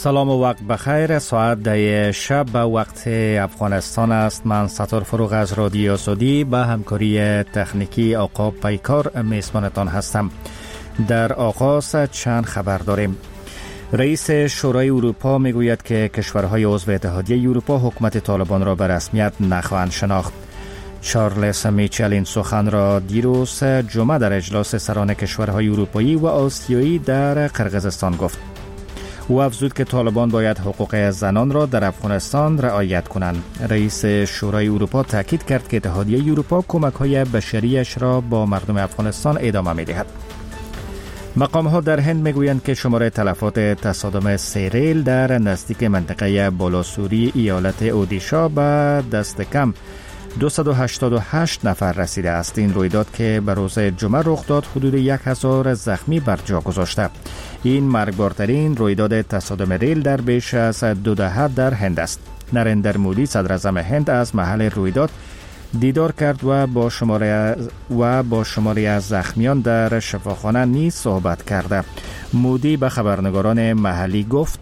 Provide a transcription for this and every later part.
سلام و وقت بخیر. ساعت 10 شب به وقت افغانستان است. من ستار فروغ از رادیو آزادی به همکاری تکنیکی آقا پیکار میزبانتان هستم. در آغاز چند خبر داریم. رئیس شورای اروپا میگوید که کشورهای عضو اتحادیه اروپا حکومت طالبان را به رسمیت نخواهند شناخت. چارلز میچل این سخن را دیروز جمعه در اجلاس سران کشورهای اروپایی و آسیایی در قرقیزستان گفت. او افزود که طالبان باید حقوق زنان را در افغانستان رعایت کنند. رئیس شورای اروپا تاکید کرد که اتحادیه اروپا کمک‌های بشریش را با مردم افغانستان ادامه می‌دهد. مقام‌ها در هند می‌گویند که شمار تلفات تصادم سیریل در نزدیک منطقه بالاسوری ایالت اودیشا به دست کم 288 نفر رسیده است. این رویداد که به روز جمعه رخ داد حدود 1000 زخمی بر جا گذاشته. این مرگبارترین رویداد تصادم ریل در بیش از 2 دهه در هند است. نریندر مودی صدر اعظم هند از محل رویداد دیدار کرد و با شماری از زخمیان در شفاخانه نیز صحبت کرده. مودی به خبرنگاران محلی گفت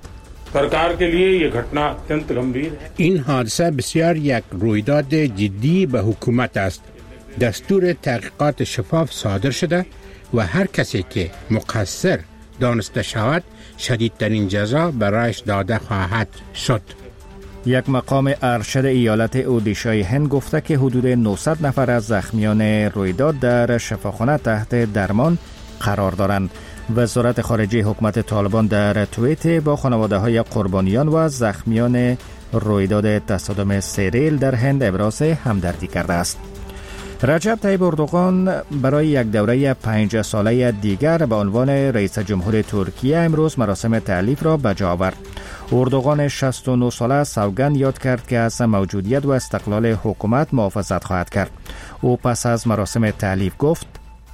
این حادثه بسیار یک رویداد جدی به حکومت است. دستور تحقیقات شفاف صادر شده و هر کسی که مقصر دانسته شود شدیدترین جزا برایش داده خواهد شد. یک مقام ارشد ایالت اودیشای هند گفته که حدود 900 نفر از زخمیان رویداد در شفاخانه تحت درمان قرار دارند. وزارت خارجه حکومت طالبان در توییت با خانواده‌های قربانیان و زخمیان رویداد تصادم سیریل در هند ابراز همدردی کرده است. رجب طیب اردوغان برای یک دوره 5 ساله دیگر به عنوان رئیس جمهور ترکیه امروز مراسم تألیف را به جا آورد. اردوغان 69 ساله سوگند یاد کرد که از موجودیت و استقلال حکومت محافظت خواهد کرد. او پس از مراسم تألیف گفت: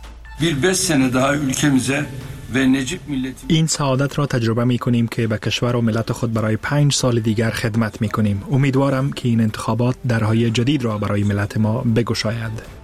این سعادت را تجربه می کنیم که به کشور و ملت خود برای 5 سال دیگر خدمت می کنیم. امیدوارم که این انتخابات درهای جدید را برای ملت ما بگشاید.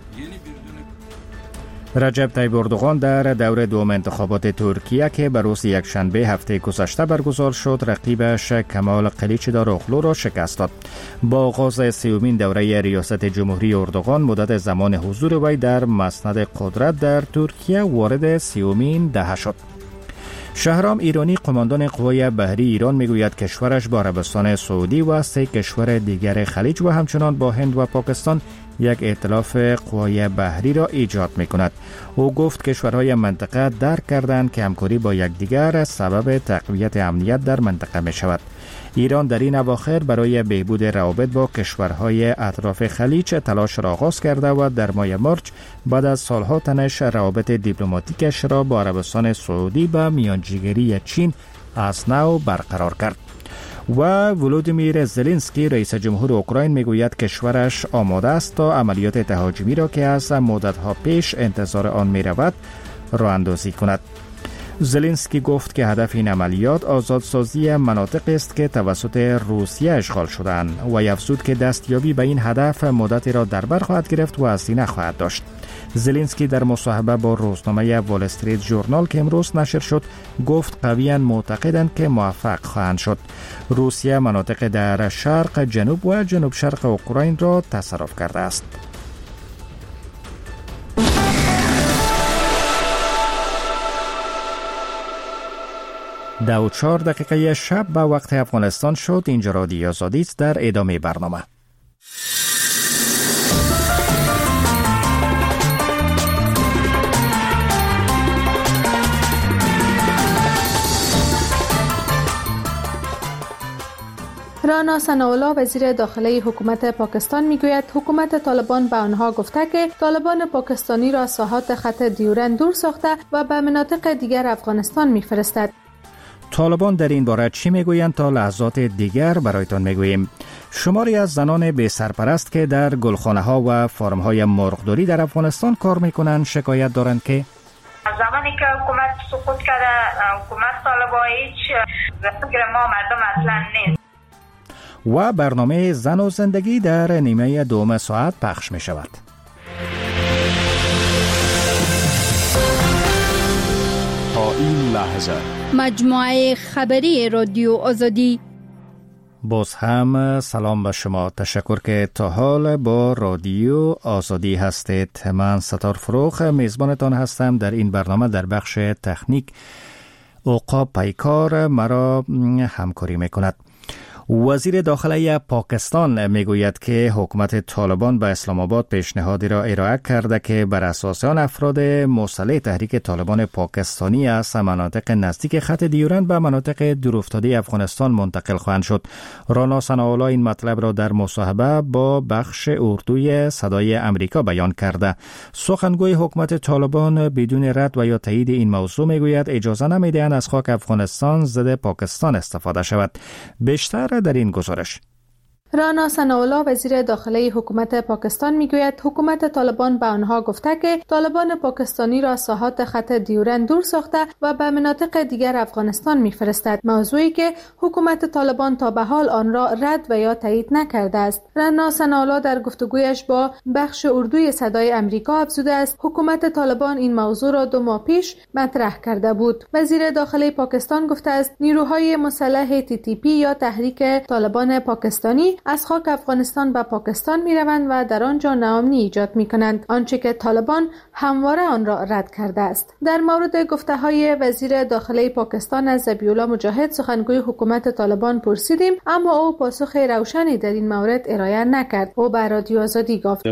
رجب طیب اردوغان در دور دوم انتخابات ترکیه که به روز یکشنبه هفته گذشته برگزار شد رقیبش کمال کلیچداروغلو را شکست داد. با آغاز سومین دوره ریاست جمهوری اردوغان مدت زمان حضور وی در مسند قدرت در ترکیه وارد 30مین دهه شد. شهرام ایرانی قماندان قوای بحری ایران میگوید کشورش با عربستان سعودی و 3 کشور دیگر خلیج و همچنان با هند و پاکستان یک ائتلاف قوای بحری را ایجاد می کند. او گفت کشورهای منطقه درک کردند که همکاری با یکدیگر سبب تقویت امنیت در منطقه می شود. ایران در این اواخر برای بهبود روابط با کشورهای اطراف خلیج تلاش را آغاز کرده و در ماه مارچ بعد از سالها تنش روابط دیپلماتیکش را با عربستان سعودی به میانجیگری چین از نو برقرار کرد. و ولودیمیر زلنسکی رئیس جمهور اوکراین میگوید کشورش آماده است تا عملیات تهاجمی را که از مدت‌ها پیش انتظار آن می‌رود راه اندازی کند. زلنسکی گفت که هدف این عملیات آزادسازی مناطق است که توسط روسیه اشغال شدند و افزود که دستیابی به این هدف مدتی را در بر خواهد گرفت و هزینه خواهد داشت. زلنسکی در مصاحبه با روزنامه وال استریت ژورنال که امروز نشر شد گفت قویاً معتقدند که موفق خواهند شد. روسیه مناطق در شرق، جنوب و جنوب شرق اوکراین را تصرف کرده است. 4:02 شب به وقت افغانستان شد. اینجا رادیو آزادی است. در ادامه برنامه رانا ثناءالله وزیر داخلی حکومت پاکستان میگوید حکومت طالبان به آنها گفته که طالبان پاکستانی را ساحات خط دیورند دور ساخته و به مناطق دیگر افغانستان میفرستد. طالبان در این باره چی میگویند تا لحظات دیگر برایتان میگوییم. شماری از زنان بی سرپرست که در گلخانه ها و فارم های مرغداری در افغانستان کار میکنند شکایت دارند که زمانی که حکومت سقوط کرده حکومت طالبان هیچ فکر ما مردم اصلا نیست. و برنامه زن و زندگی در نیمه دوم ساعت پخش می شود. تا این لحظه مجموعه خبری رادیو آزادی. باز هم سلام به شما. تشکر که تا حال با رادیو آزادی هستید. من ستار فروخ میزبانتان هستم در این برنامه. در بخش تکنیک عقاب پیکار مرا همکاری میکند. وزیر داخلی پاکستان میگوید که حکومت طالبان به اسلام آباد پیشنهادی را ارائه کرده که بر اساس آن افراد مسلح تحریک طالبان پاکستانی از مناطق نزدیک خط دیورند به مناطق دورافتاده افغانستان منتقل خواهند شد. رانا ثناءالله این مطلب را در مصاحبه با بخش اردوی صدای امریکا بیان کرده. سخنگوی حکومت طالبان بدون رد و یا تایید این موضوع میگوید اجازه نمیدهند از خاک افغانستان ضد پاکستان استفاده شود. بیشتر در این گزارش رانا ثناءالله وزیر داخلی حکومت پاکستان میگوید حکومت طالبان به آنها گفته که طالبان پاکستانی را ساحات خط دیورند دور ساخته و به مناطق دیگر افغانستان میفرستد، موضوعی که حکومت طالبان تا به حال آن را رد و یا تایید نکرده است. رانا ثناءالله در گفتگویش با بخش اردوی صدای امریکا افزوده است حکومت طالبان این موضوع را 2 ماه پیش مطرح کرده بود. وزیر داخلی پاکستان گفته است نیروهای مسلح TTP یا تحریک طالبان پاکستانی از خاک افغانستان به پاکستان می روند و در آنجا ناامنی ایجاد می کنند، آنچه که طالبان همواره آن را رد کرده است. در مورد گفته های وزیر داخلی پاکستان از ذبیح الله مجاهد سخنگوی حکومت طالبان پرسیدیم، اما او پاسخ روشنی در این مورد ارائه نکرد. او به رادیو آزادی گفت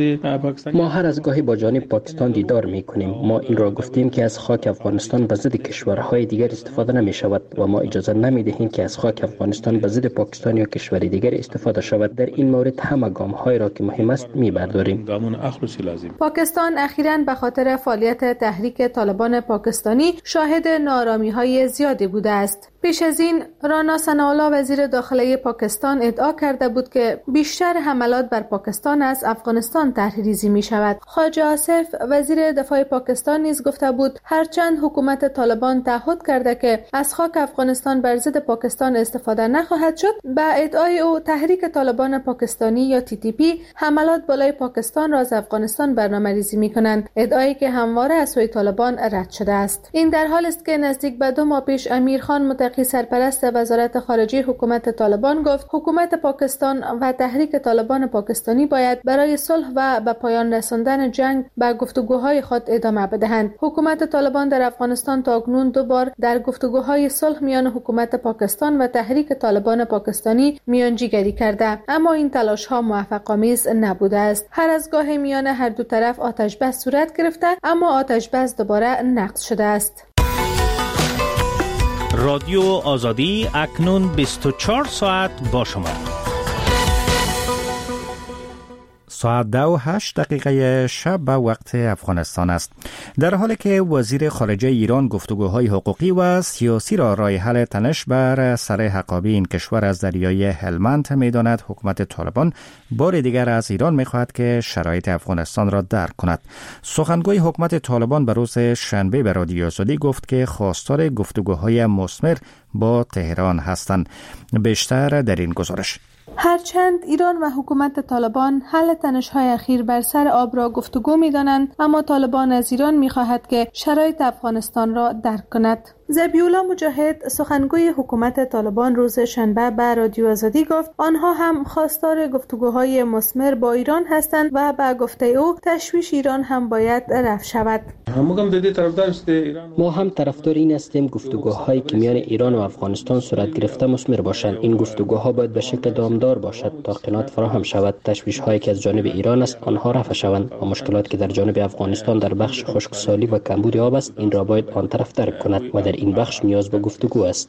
ما هر از گاهی با جانب پاکستان دیدار می کنیم. ما این را گفتیم که از خاک افغانستان به ضد کشورهای دیگر استفاده نمی شود و ما اجازه نمی دهیم که از خاک افغانستان به ضد پاکستان یا کشور دیگر استفاده شود. در این مورد همه گام‌های را که مهم است می‌برداریم. پاکستان اخیراً به خاطر فعالیت تحریک طالبان پاکستانی شاهد ناآرامی‌های زیادی بوده است. پیش از این رانا ثناءالله وزیر داخلی پاکستان ادعا کرده بود که بیشتر حملات بر پاکستان از افغانستان طرح‌ریزی می‌شود. خواجه آصف وزیر دفاع پاکستان نیز گفته بود هرچند حکومت طالبان تعهد کرده که از خاک افغانستان بر ضد پاکستان استفاده نخواهد شد، به ادعای او تحریک طالبان پاکستانی یا TTP حملات بالای پاکستان را از افغانستان برنامه‌ریزی می‌کنند، ادعایی که همواره از سوی طالبان رد شده است. این در حالی است که نزدیک به 2 ماه پیش امیرخان متقی سرپرست وزارت خارجه حکومت طالبان گفت حکومت پاکستان و تحریک طالبان پاکستانی باید برای صلح و به پایان رساندن جنگ به گفتگوهای خود ادامه بدهند. حکومت طالبان در افغانستان تاکنون 2 بار در گفتگوهای صلح میان حکومت پاکستان و تحریک طالبان پاکستانی میانجیگری کرده، اما این تلاش ها موفق آمیز نبوده است. هر از گاهی میان هر دو طرف آتش بس صورت گرفته، اما آتش بس دوباره نقض شده است. رادیو آزادی اکنون 24 ساعت با شما. ساعت 2:08 شب به وقت افغانستان است. در حالی که وزیر خارجه ایران گفتگوهای حقوقی و سیاسی را راه حل تنش بر سر حقابی این کشور از دریای هلمند می‌داند، حکومت طالبان بار دیگر از ایران می‌خواهد که شرایط افغانستان را درک کند. سخنگوی حکومت طالبان به روز شنبه به رادیو آزادی گفت که خواستار گفتگوهای مثمر با تهران هستند. بیشتر در این گزارش. هرچند ایران و حکومت طالبان حل تنش‌های اخیر بر سر آب را گفتگو می‌دانند، اما طالبان از ایران می‌خواهد که شرایط افغانستان را درک کند. ذبیح الله مجاهد سخنگوی حکومت طالبان روز شنبه به رادیو آزادی گفت آنها هم خواستار گفتگوهای مثمر با ایران هستند و به گفته او تشویش ایران هم باید رفع شود. ما هم طرفدار این هستیم گفتگوهایی که میان ایران و افغانستان صورت گرفته مثمر باشند. این گفتگوها باید به شکل دامدار باشد تا قناعت فراهم شود. تشویش‌هایی که از جانب ایران است آنها رفع شوند و مشکلاتی که در جانب افغانستان در بخش خشکسالی و کمبود آب است این را باید آن طرف درک کند و در این بخش نیاز به گفتگو است.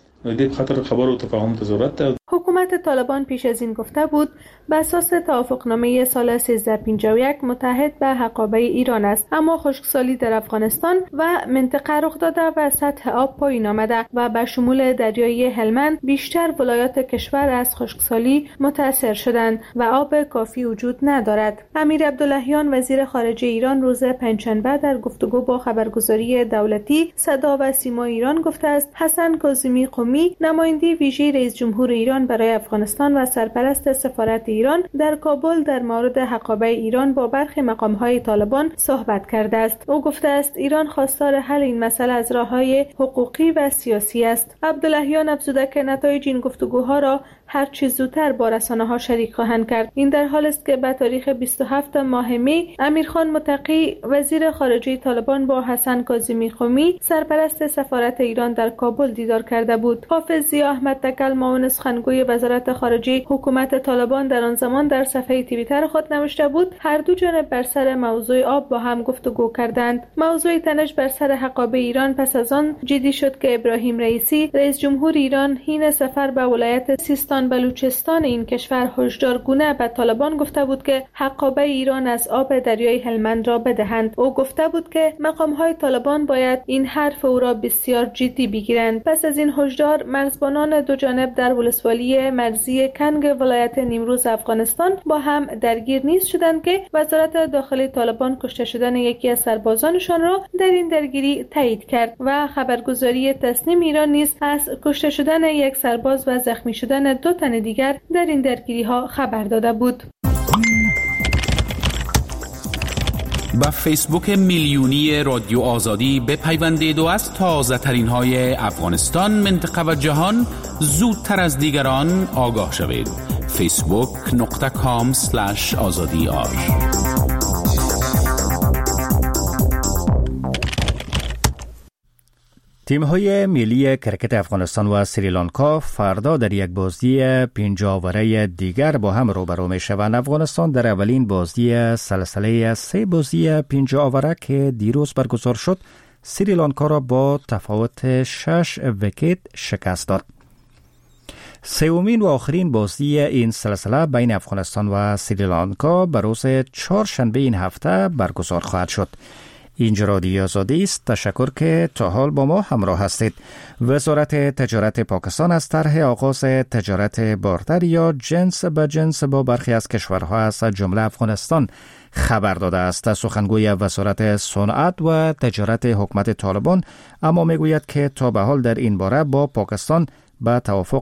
حکومت طالبان پیش از این گفته بود به اساس توافقنامه سال 1351 متحد به حقابه ایران است، اما خشکسالی در افغانستان و منطقه رخ داده و سطح آب پایین آمده و به شمول دریای هلمند بیشتر ولایات کشور از خشکسالی متاثر شدند و آب کافی وجود ندارد. امیر عبداللهیان وزیر خارجه ایران روز پنجشنبه در گفتگو با خبرگزاری دولتی صدا و سیما ایران گفته است حسن کاظمی قمی ماهمی نماینده ویژه رئیس جمهور ایران برای افغانستان و سرپرست سفارت ایران در کابل در مورد حقابه ایران با برخی مقام‌های طالبان صحبت کرده است. او گفته است ایران خواستار حل این مسئله از راه‌های حقوقی و سیاسی است. عبداللهیان افزوده که نتایج این گفتگوها را هر چه زودتر با رسانه‌ها شریک خواهند کرد. این در حالی است که به تاریخ 27 ماه می امیرخان متقی وزیر خارجه طالبان با حسن کاظمی قمی سرپرست سفارت ایران در کابل دیدار کرده بود. حافظ ضیا احمد تکل معاون سخنگوی وزارت خارجه حکومت طالبان در آن زمان در صفحه توییتر خود نوشته بود هر دو جانب بر سر موضوع آب با هم گفتگو کردند. موضوع تنش بر سر حقابه ایران پس از آن جدی شد که ابراهیم رئیسی رئیس جمهور ایران حین سفر به ولایت سیستان بلوچستان این کشور هشدارگونه به طالبان گفته بود که حقابه ایران از آب دریای هلمند را بدهند. او گفته بود که مقام‌های طالبان باید این حرف او را بسیار جدی بگیرند. پس از این هشدار مرزبانان دو جانب در ولسوالی مرزی کنگ ولایت نیمروز افغانستان با هم درگیر نیز شدند که وزارت داخلی طالبان کشته شدن یکی از سربازانشان را در این درگیری تایید کرد و خبرگزاری تسنیم ایران نیز از کشته شدن یک سرباز و زخمی شدن 2 تن دیگر در این درگیری‌ها خبر داده بود. با فیسبوک میلیونی رادیو آزادی بپیوندید و از تازه ترین های افغانستان، منطقه و جهان زودتر از دیگران آگاه شوید. facebook.com/azadi. تیم‌های ملی کرکت افغانستان و سریلانکا فردا در یک بازی 5 آوره دیگر با هم روبرو می‌شوند. افغانستان در اولین بازی سلسله 3 بازی 5 آوره که دیروز برگزار شد، سریلانکا را با تفاوت 6 ویکت شکست داد. سومین و آخرین بازی این سلسله بین افغانستان و سریلانکا به روز چهارشنبه این هفته برگزار خواهد شد. اینجا رادیو آزادی است. تشکر که تا حال با ما همراه هستید. وزارت تجارت پاکستان از طرح آغاز تجارت بارتر یا جنس به جنس با برخی از کشورها از جمله افغانستان خبر داده است. سخنگوی وزارت صنعت و تجارت حکومت طالبان اما میگوید که تا به حال در این باره با پاکستان به توافق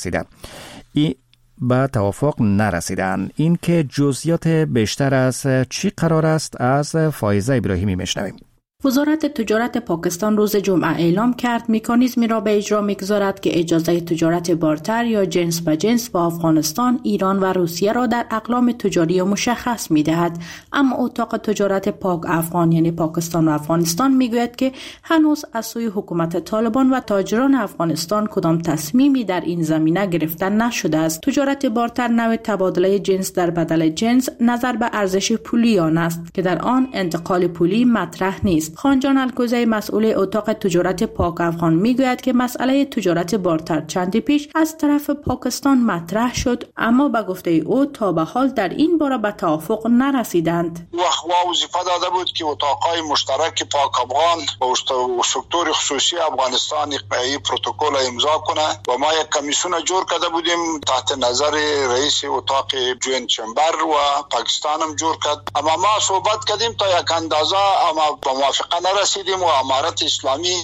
نرسیدند. این که جزئیات بیشتر از چی قرار است از فایزه ابراهیمی میشنویم. وزارت تجارت پاکستان روز جمعه اعلام کرد مکانیزمی را به اجرا می‌گذارد که اجازه تجارت بارتر یا جنس به جنس با افغانستان، ایران و روسیه را در اقلام تجاری مشخص می‌دهد. اما اتاق تجارت پاک افغان یعنی پاکستان و افغانستان می‌گوید که هنوز از سوی حکومت طالبان و تاجران افغانستان کدام تصمیمی در این زمینه گرفته نشده است. تجارت بارتر نوع تبادله جنس در بدل جنس نظر به ارزش پولی آن است که در آن انتقال پولی مطرح نیست. خانجان الکوزی مسئول اتاق تجارت پاک افغان میگوید که مسئله تجارت بارتر چندی پیش از طرف پاکستان مطرح شد، اما به گفته او تا به حال در این باره به توافق نرسیدند. وظیفه داده بود که اتاقای مشترک پاک افغان و سکتور خصوصی افغانستان این پروتکل امضا کنه و ما یک کمیسیون جور کرده بودیم تحت نظر رئیس اتاق جوینت چمبر و پاکستان هم جور کرد. اما ما صحبت کردیم تا یک اندازه اما با موافقه نرسیدیم و امارت اسلامی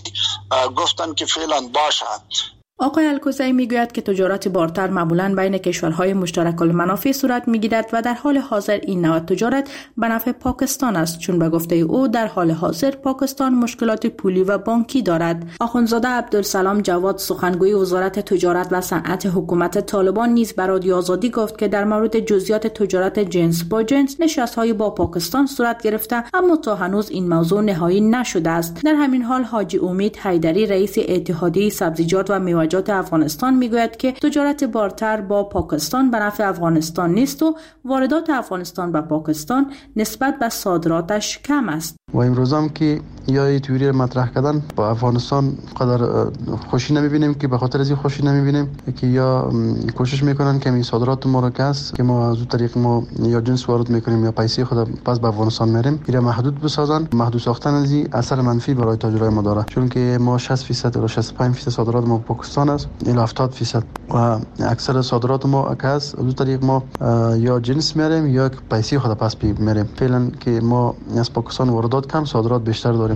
گفتن که فعلا باشه. آقای الکوزی میگوید که تجارت بارتر معمولاً بین کشورهای مشترک المنافع صورت میگیرد و در حال حاضر این نوع تجارت به نفع پاکستان است، چون به گفته او در حال حاضر پاکستان مشکلات پولی و بانکی دارد. آخوندزاده عبدالسلام جواد سخنگوی وزارت تجارت و صنعت حکومت طالبان نیز به رادیو آزادی گفت که در مورد جزئیات تجارت جنس با جنس نشست‌های با پاکستان صورت گرفته، اما تا هنوز این موضوع نهایی نشده است. در همین حال حاجی امید حیدری رئیس اتحادیه سبزیجات و میوه افغانستان میگوید که تجارت بارتر با پاکستان به نفع افغانستان نیست و واردات افغانستان به پاکستان نسبت به صادراتش کم است. و امروز هم که یا تئوری مطرح کردن با افغانستان قدر خوشی نمیبینیم که به خاطر از این خوشی نمیبینیم که یا کوشش میکنن که این صادرات ما را که ما از اون طریق ما یا جنس وارد میکنیم یا پیسه خود پس به افغانستان میریم اینا محدود بسازن. محدود ساختن از این اثر منفی برای تاجرای ما داره، چون که ما 60% یا 65% صادرات ما پاکستان است، الی 70% و اکثر صادرات ما از اون طریق ما یا جنس میریم یا پیسه خود پس میریم. فعلا که ما از پاکستان واردات کم صادرات بیشتر داریم.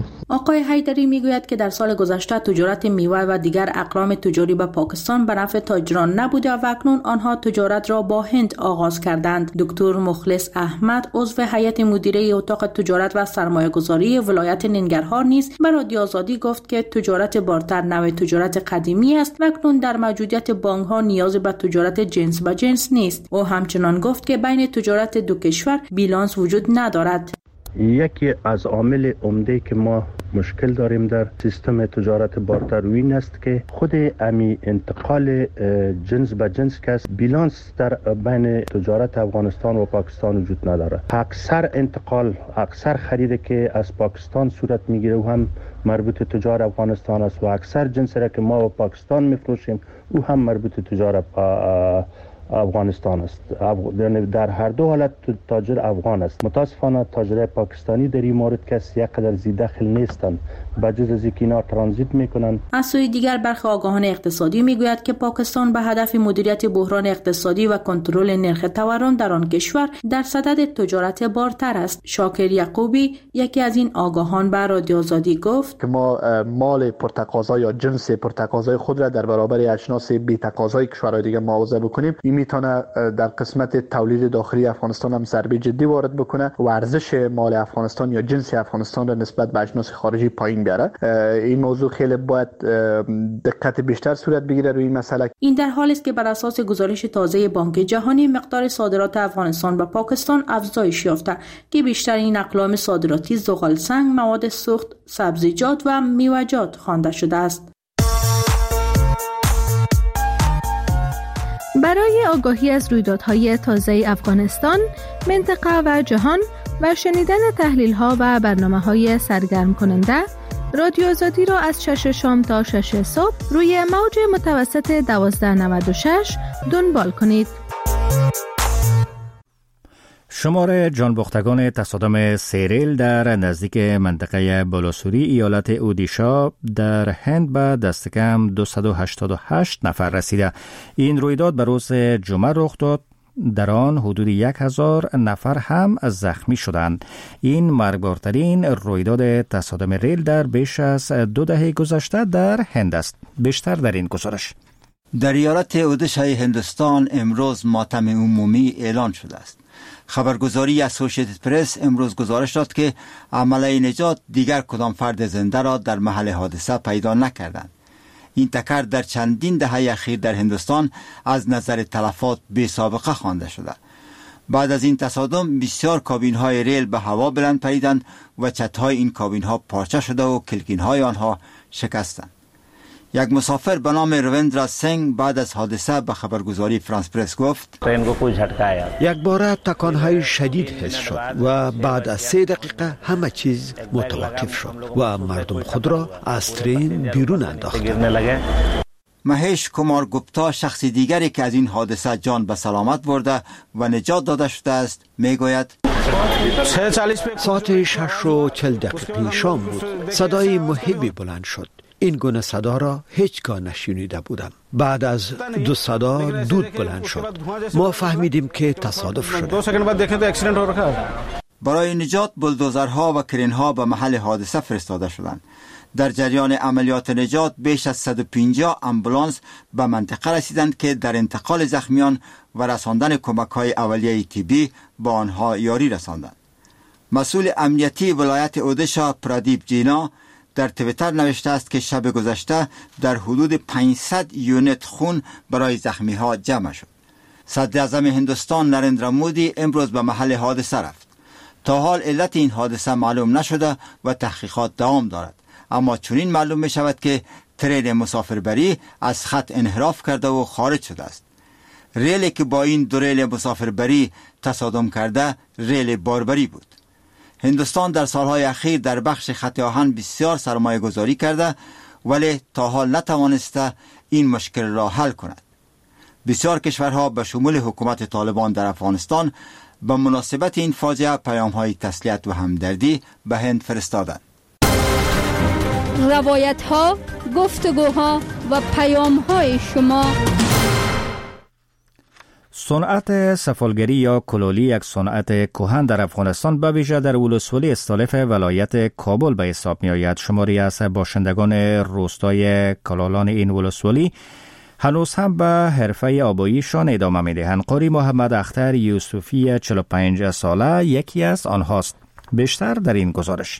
آقای حیدری میگوید که در سال گذشته تجارت میوه و دیگر اقلام تجاری به پاکستان به نفع تاجران نبوده و اکنون آنها تجارت را با هند آغاز کردند. دکتر مخلص احمد عضو هیئت مدیره اتاق تجارت و سرمایه‌گذاری ولایت ننگرهار نیز به رادیو آزادی گفت که تجارت بارتر نوع تجارت قدیمی است و اکنون در موجودیت بانک‌ها نیاز به تجارت جنس به جنس نیست. او همچنان گفت که بین تجارت دو کشور بیلانس وجود ندارد. یکی از عامل عمده که ما مشکل داریم در سیستم تجارت بارتر این است که خود امی انتقال جنس به جنس که بیلانس در بین تجارت افغانستان و پاکستان وجود نداره. اکثر خرید که از پاکستان صورت میگیره و هم مربوط تجار افغانستان است و اکثر جنس را که ما به پاکستان میفروشیم او هم مربوط تجار افغانستان است. در هر دو حالت تاجر افغان است. متاسفانه تاجرای پاکستانی در این مورد کسی یک قدر زیاد دخل نیستند، بجز از اینکه اینا ترانزیت میکنن. از سوی دیگر برخی آگاهان اقتصادی میگوید که پاکستان به هدف مدیریت بحران اقتصادی و کنترل نرخ تورم در آن کشور در صدد تجارت بارتر است. شاکر یعقوبی یکی از این آگاهان به رادیو آزادی گفت که ما مال پرتقاضا یا جنس پرتقاضای خود را در برابر اجناس بی تقاضای کشورهای دیگه معاوضه بکنیم. این میتونه در قسمت تولید داخلی افغانستان هم ضربه جدی وارد بکنه و ارزش مال افغانستان یا جنس افغانستان را نسبت به اجناس خارجی پایین بیاره. این موضوع خیلی باید دقت بیشتر صورت بگیره روی این مسئله. این در حالی است که بر اساس گزارش تازه بانک جهانی مقدار صادرات افغانستان به پاکستان افزایش یافته که بیشترین اقلام صادراتی زغال سنگ، مواد سوخت، سبزیجات و میوه‌جات خوانده شده است. برای آگاهی از رویدادهای تازه افغانستان، منطقه و جهان و شنیدن تحلیل‌ها و برنامه‌های سرگرم کننده، رادیو آزادی را از 6 شام تا 6 صبح روی موج متوسط 1296 دنبال کنید. شمار جانباختگان تصادم سیریل در نزدیک منطقه بالاسوری ایالت اودیشا در هند به دست کم 288 نفر رسیده. این رویداد به روز جمعه رخ داد. در آن حدود 1000 نفر هم زخمی شدند. این مرگبارترین رویداد تصادم ریل در بیش از 2 دهه گذشته در هند است. بیشتر در این گزارش. در ایالت اودیشای هندوستان امروز ماتم عمومی اعلان شده است. خبرگزاری اسوسییتد پرس امروز گزارش داد که عمله نجات دیگر کدام فرد زنده را در محل حادثه پیدا نکردند. این تکر در چندین دهه اخیر در هندوستان از نظر تلفات بی سابقه خوانده شده. بعد از این تصادم بسیار کابین های ریل به هوا بلند پریدند و چت‌های این کابین ها پارچه شده و کلکین های آنها شکستند. یک مسافر به نام رویندرا سنگ بعد از حادثه به خبرگزاری فرانس پرس گفت یک باره تکانهای شدید حس شد و بعد از 3 دقیقه همه چیز متوقف شد و مردم خود را از ترین بیرون انداختند. مهیش کمار گپتا شخصی دیگری که از این حادثه جان به سلامت برده و نجات داده شده است میگوید ساعت 6:40 شام بود. صدای محبی بلند شد. این گونه صدا را هیچگاه نشنیده بودم. بعد از 2 صدا دود بلند شد. ما فهمیدیم که تصادف شده. برای نجات بلدوزرها و کرینها به محل حادثه فرستاده شدند. در جریان عملیات نجات بیش از 150 آمبولانس به منطقه رسیدند که در انتقال زخمیان و رساندن کمک‌های اولیه طبی با آنها یاری رساندند. مسئول امنیتی ولایت اودیشا پرادیپ جینا در تویتر نوشته است که شب گذشته در حدود 500 یونت خون برای زخمی ها جمع شد. صدر اعظم هندوستان نریندرا مودی امروز به محل حادثه رفت. تا حال علت این حادثه معلوم نشده و تحقیقات دوام دارد، اما چنین معلوم می شود که ترین مسافربری از خط انحراف کرده و خارج شده است. ریلی که با این 2 ریل مسافربری تصادم کرده ریل باربری بود. هندوستان در سالهای اخیر در بخش خط آهن بسیار سرمایه گذاری کرده ولی تا حال نتوانسته این مشکل را حل کند. بسیار کشورها به شمول حکومت طالبان در افغانستان به مناسبت این فاجعه پیام‌های تسلیت و همدردی به هند فرستادند. روایت‌ها، گفتگوها و پیام‌های شما. صنعت سفالگری یا کلولی یک صنعت کهن در افغانستان به ویژه در ولسوالی استالف ولایت کابل به حساب می آید. شماری از باشندگان روستای کلالان این ولسوالی هنوز هم به حرفه آباییشان ادامه می دهند. قاری محمد اختر یوسفی 45 ساله یکی از آنهاست. بیشتر در این گزارش.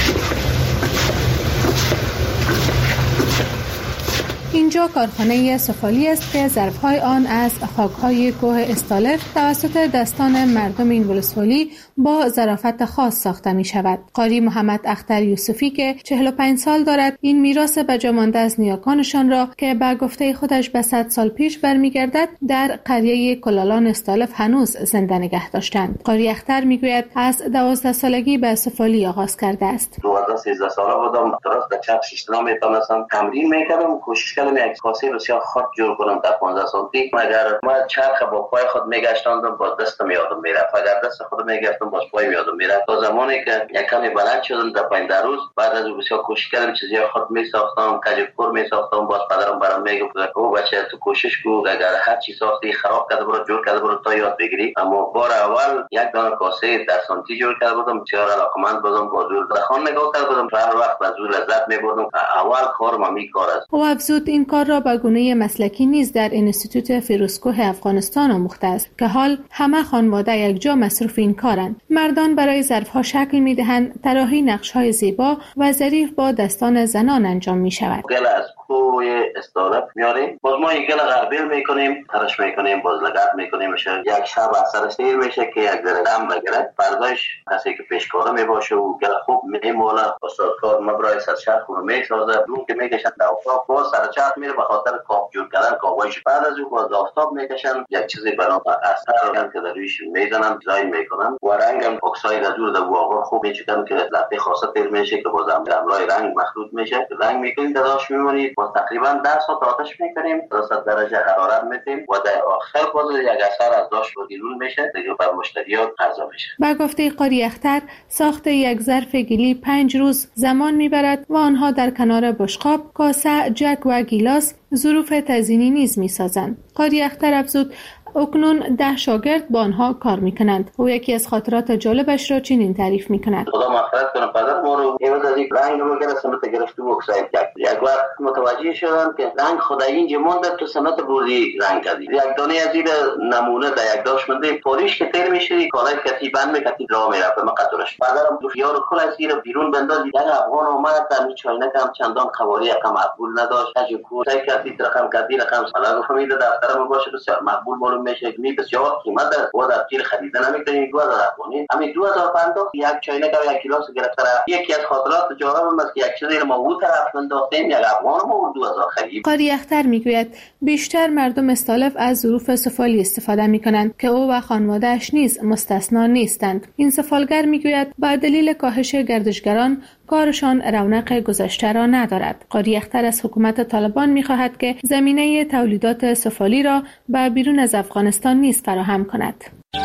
اینجا کارخانه سفالی است که ظرفهای آن از خاکهای کوه استالف توسط دستان مردم این ولسوالی با ظرافت خاص ساخته می شود. قاری محمد اختر یوسفی که 45 سال دارد این میراث بجامانده از نیاکانشان را که به گفته خودش به 100 سال پیش برمیگردد در قریه کلالان استالف هنوز زنده نگه داشتند. قاری اختر می گوید از 12 سالگی به سفالی آغاز کرده است. 12-13 ساله بودم، درست در چپ شیشتنا میتونستم تمرین میکردم، کوشش کردم یک کاسه بسیار خرد جور کنم در 15 سانتی. مگر ما چرخ با پای خود میگشتاندم باز دستم یادم میرفت، اگر دست خود میگرفتم باز پای یادم میرفت. تا زمانی که یک کمی بلند شدم در 5 روز بعد از بسیار کوشش کردم چیزی خود میساختم، کجکور میساختم. باز پدرم برام میگفت او بچه تو کوشش کو، اگر هر چی ساختی خراب کرده برو جور کرده برو تا یاد بگیری. اما بار اول یک دانه کاسه 10 سانتی جور کرده بودم، بسیار علاقمند بودم، با زور دخان نگاه کرده بودم، هر وقت با زور لذت میبردم. اول کارم همین کار است. او افزود این کار را به گونه مسلکی نیز در انستیتوت فیروزکوه افغانستان آموخته است که حال همه خانواده یک جا مصروف این کارند. مردان برای ظرفها شکل میدهند، طراحی نقش‌های زیبا و ظریف با دستان زنان انجام می شود. گل از کوه استالف میاریم، باز ما یک گل غربیل میکنیم، ترش میکنیم، باز لگد میکنیم، یک شب اثر سیر میشه که یک ذره دم بگیره. فرداش کسی که پیشکاره میباشه و گل خوب میماله، استادکار مبرای سرچرخ رو میسازه، دون که میکشن در آفتاب، باز سرچرخ میره به خاطر کاپ جور کردن کاوایش. بعد از اون باز آفتاب میکشن، یک چیزی برام اثر که در رویش میزنن، دیزاین میکنن و رنگم اکساید از دور در واقع خوب میچکن که لطفه خاصه تیر میشه که باز امرای رنگ مخلوط میشه. رنگ میکنید داداش میمونید، باز تقریبا 10 ساعت آتش میکنیم، 200 درجه حرارت میدیم و در آخر باز یک اثر از داش و دیلول میشه دیگه بر مشتریات عرضه میشه. با گفته قاری اختر ساخت یک ظرف گلی 5 روز زمان میبرد و آنها در کنار بشقاب، کاسه، جک و گیلاس ظروف تزیینی نیز میسازند. قاری اختر افزود اکنون 10 شاگرد با آنها کار میکنند. او یکی از خاطرات جالبش را چنین تعریف میکند. خدا مغفرت کنه پدر ما رو ایواز از یک رنگ رو گرفت سمت گرفته و اکساید کرد. یک وقت متوجه شدم که رنگ خدایی اینجا مونده تو سمت بردی رنگ کردی. یک دانه از این نمونه در یک داش مونده پالیش که تیر میشه کالای کتی بند میکردی راه میرفت مقدرش. پدرم دو خیار کل از این بیرون بندازی. یک افغان اومد در می چاینک هم چندان قواری کم مقبول نداشت. تجربه سعی کردی رقم کردی رقم سالا گفتم این دفترم باشه بسیار مقبول معلوم میشه. می بسیار قیمت داره و در تیر خریده نمیتونید 2000 افغانی همین 2050 یک چاینک و یک گیلاس گرفته. یکی از خاطرات جالبم است که یک چیزی رو ما اون طرف انداختیم یک افغان ما 2000 خرید. قاری اختر میگوید بیشتر مردم استالف از ظروف سفالی استفاده میکنند که او و خانواده‌اش نیز مستثنا نیستند. این سفالگر میگوید با دلیل کاهش گردشگران کارشان رونق گذشته را ندارد. قاری اختر از حکومت طالبان میخواهد که زمینه تولیدات سفالی را به بیرون از افغانستان نیز فراهم کند.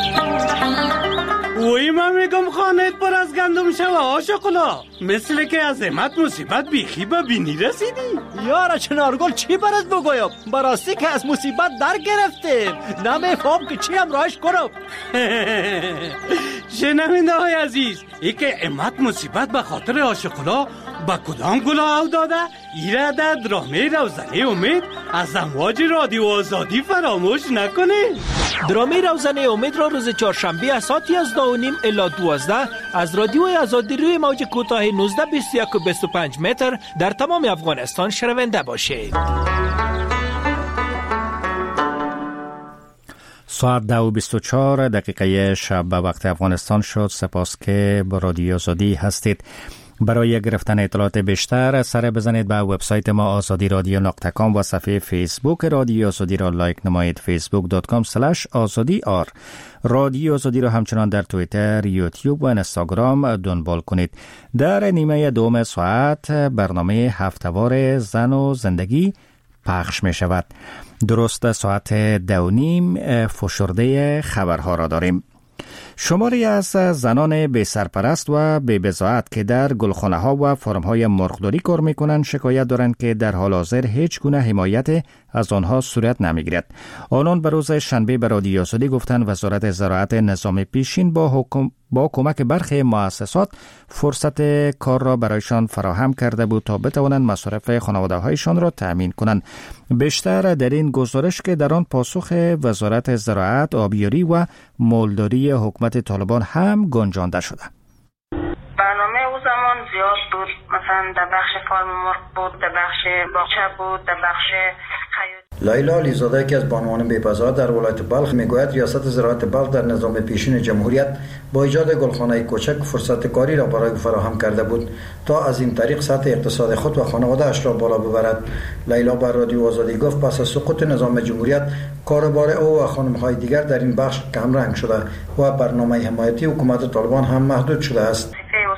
وی من میگم خانه پر از گندم شوه آشقلا، مثل که از امت مصیبت بیخی به بینی رسیدی. یارا چنارگل چی برات بگویم؟ براستی که از مصیبت در گرفتیم، نمیفهم که چی همراهش کنم. شنونده های عزیز، ای که امت مصیبت به خاطر آشقلا با کدام گلا او داده؟ ایره در درامه روزنه امید از امواج رادیو آزادی فراموش نکنید. درامه روزنه امید را روز چهارشنبه ساعت 11:30 الی 12 از رادیو آزادی روی موج کوتاه 19 21 و 25 متر در تمام افغانستان شنونده باشید. ساعت 2:24 شب به وقت افغانستان شد. سپاس که با رادیو آزادی هستید. برای گرفتن اطلاعات بیشتر سر بزنید به وبسایت ما azadi.radio.com و صفحه فیسبوک رادیو آزادی را لایک نمایید. facebook.com/azadi.r. رادیو آزادی را همچنان در توییتر، یوتیوب و اینستاگرام دنبال کنید. در نیمه دوم ساعت برنامه هفته‌وار زن و زندگی پخش می شود. درست ساعت 2:30 فشرده خبرها را داریم. شماری از زنان بی سرپرست و بی بضاعت که در گلخانه ها و فرم های مرغداری کار میکنند شکایت دارند که در حال حاضر هیچ گونه حمایت از آنها صورت نمیگیرد. آنان به روز شنبه به رادیو آزادی گفتند وزارت زراعت نظام پیشین با کمک برخی مؤسسات فرصت کار را برایشان فراهم کرده بود تا بتوانند مصارف خانواده هایشان را تأمین کنند. بیشتر در این گزارش که در آن پاسخ وزارت زراعت، آبیاری و مالداری حکومت طالبان هم گنجانده شده. برنامه او زمان زیاد بود، مثلا در بخش فارم مرغ بود، در بخش باغچه بود، در بخش لیلا علیزاده که از بانوان بی‌بضاعت در ولایت بلخ میگوید ریاست زراعت بلخ در نظام پیشین جمهوریت با ایجاد گلخانه کوچک فرصت کاری را برای فراهم کرده بود تا از این طریق سطح اقتصاد خود و خانواده‌اش را بالا ببرد. لیلا بر رادیو آزادی گفت پس از سقوط نظام جمهوریت کاربار او و خانم‌های دیگر در این بخش کم رنگ شده و برنامه حمایتی حکومت طالبان هم محدود شده است.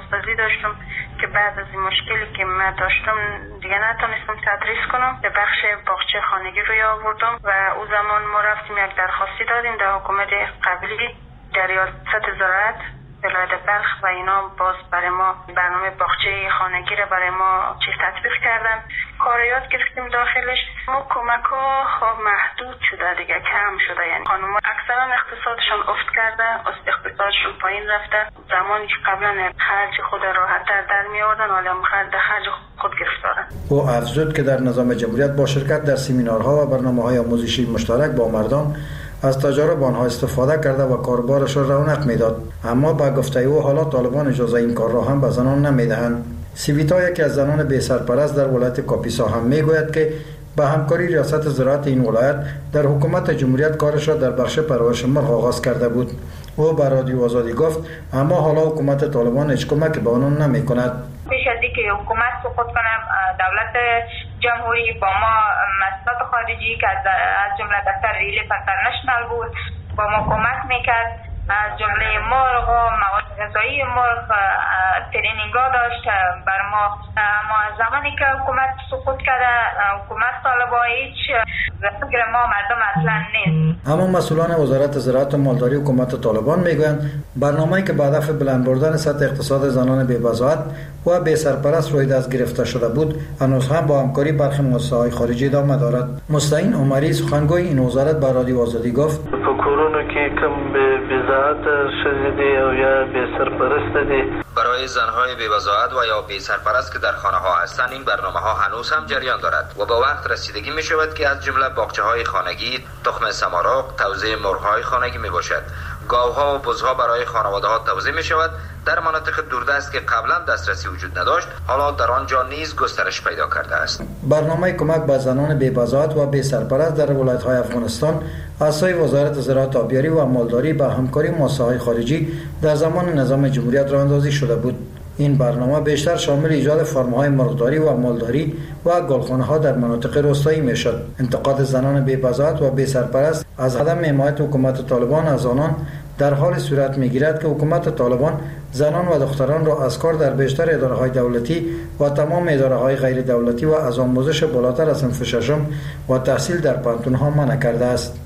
داشتم که بعد از این مشکلی که من داشتم دیگه نتونستم تدریس کنم، به بخش باغچه خانگی روی آوردم و او زمان ما رفتیم یک درخواستی دادیم در حکومت قبلی در ریاست زراعت ولایت بلخ و اینا باز برای ما برنامه باغچه خانگی را برای ما تطبیق کردن، کار یاد گرفتیم داخلش. ما کمک ها محدود شده دیگه، کم شده، یعنی خانم اکثرا اقتصادشون افت کرده، اقتصادشون پایین رفته. زمانی که قبلا خرج خود راحت در می آوردن حالا خرج خود گرفتارن. او افزود که در نظام جمهوریت با شرکت در سمینارها و برنامه‌های آموزشی مشترک با مردم از تجارب آنها استفاده کرده و کاربارش را رونق میداد، اما با گفته او حالا طالبان اجازه این کار را هم به زنان نمیدهند. سیویتا یکی از زنان بی سرپرست در ولایت کاپیسا هم میگوید که با همکاری ریاست زراعت این ولایت در حکومت جمهوریت کارش را در بخش پرورش مرغ آغاز کرده بود. او به رادیو آزادی گفت اما حالا حکومت طالبان هیچ کمکی به آنان نمیکند. پیش از اینکه حکومت سقوط کنه دولت جمهوری با ما مسئولات خارجی که از جمله دفتر ریلی انترنشنال بود با ما کمک میکرد، از جمله مرغ و مواد غذایی مرغ ترینینگا داشت بر ما. اما زمانی که حکومت سقوط کرده حکومت طالبان هیچ فکر ما مردم اصلا نیست. اما مسئولان وزارت زراعت و مالداری حکومت طالبان میگویند برنامه‌ای که به هدف بلند بردن سطح اقتصاد زنان بی‌بضاعت و بی سرپرست روی دست گرفته شده بود هنوز هم با همکاری برخی مؤسسه‌های خارجی ادامه دارد. مستعین عمری سخنگوی این وزارت به رادیو آزادی گفت کورونو که کم به بضاعت شدیده و یا بی سرپرست دی برای زنهای بی‌بضاعت و یا بی سرپرست که در خانه ها هستند این برنامه ها هنوز هم جریان دارد و با وقت رسیدگی می شود که از جمله باغچه های خانگی، تخم سماراق، توزیع مرغ های خانگی می باشد. گاوها و بزها برای خانواده ها توزیع می شود. در مناطق دوردست که قبلا دسترسی وجود نداشت حالا در آنجا نیز گسترش پیدا کرده است. برنامه کمک به زنان بی‌بضاعت و بی سرپرست در ولایت‌های افغانستان از سوی وزارت زراعت، آبیاری و مالداری با همکاری مؤسسه‌های خارجی در زمان نظام جمهوریت راه‌اندازی شده بود. این برنامه بیشتر شامل ایجاد فرم‌های مرغداری و مالداری و گلخانه‌ها در مناطق روستایی میشد. انتقاد زنان بی‌بضاعت و بی سرپرست از عدم حمایت حکومت طالبان از آنان در حال صورت می‌گیرد که حکومت طالبان زنان و دختران را از کار در بیشتر اداره‌های دولتی و تمام اداره‌های غیر دولتی و از آموزش بالاتر از صنف ششم و تحصیل در پانتون‌ها منع کرده است.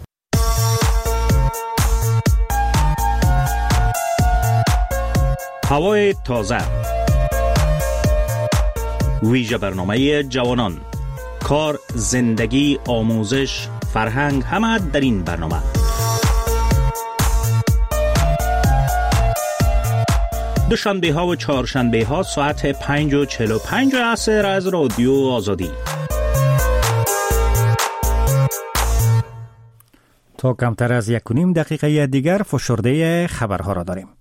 هوای تازه، ویژه برنامه جوانان، کار، زندگی، آموزش، فرهنگ، همه در این برنامه. دوشنبه ها و چهارشنبه ها ساعت 5:45 عصر از رادیو آزادی. تا کمتر از 1.5 دقیقه دیگر فشرده خبرها را داریم.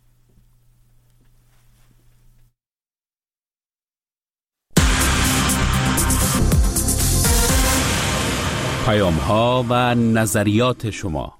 پیام‌ها و نظریات شما.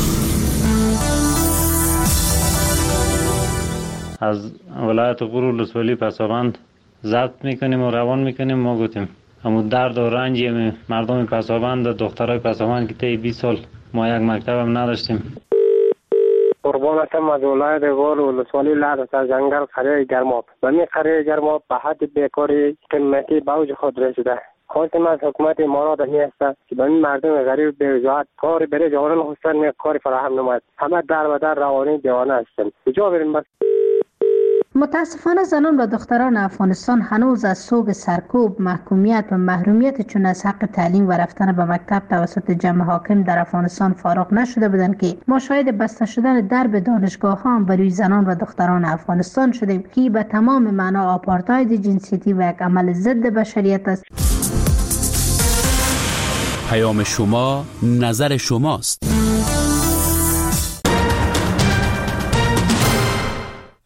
از ولایت غور ولسوالی پسابند ضبط میکنیم و روان میکنیم. ما گفتیم همون درد و رنج مردم پسابند، دخترای پسابند که طی 20 سال ما یک مکتب هم نداشتیم. قربانتم از ولایت غور ولسوالی لرز از جنگل قریه گرماب. و می قریه گرماب به حد بیکاری قیمتی به اوج خود رسیده. خواست من از حکومت امارات می است که به این مردم غریب به وجاهت کار برای جوانان خواستن کار فراهم نماید. همه در و در روانی دیوانه هستند. کجا بریم بس؟ متاسفانه زنان و دختران افغانستان هنوز از سوگ سرکوب، محکومیت و محرومیت چون از حق تعلیم و رفتن به مکتب توسط جمع حاکم در افغانستان فارغ نشده بودند که ما شاهد بسته شدن درب دانشگاه ها بر روی زنان و دختران افغانستان شدیم که به تمام معنا آپارتاید جنسیتی و یک عمل ضد بشریت است. پیام شما، نظر شماست.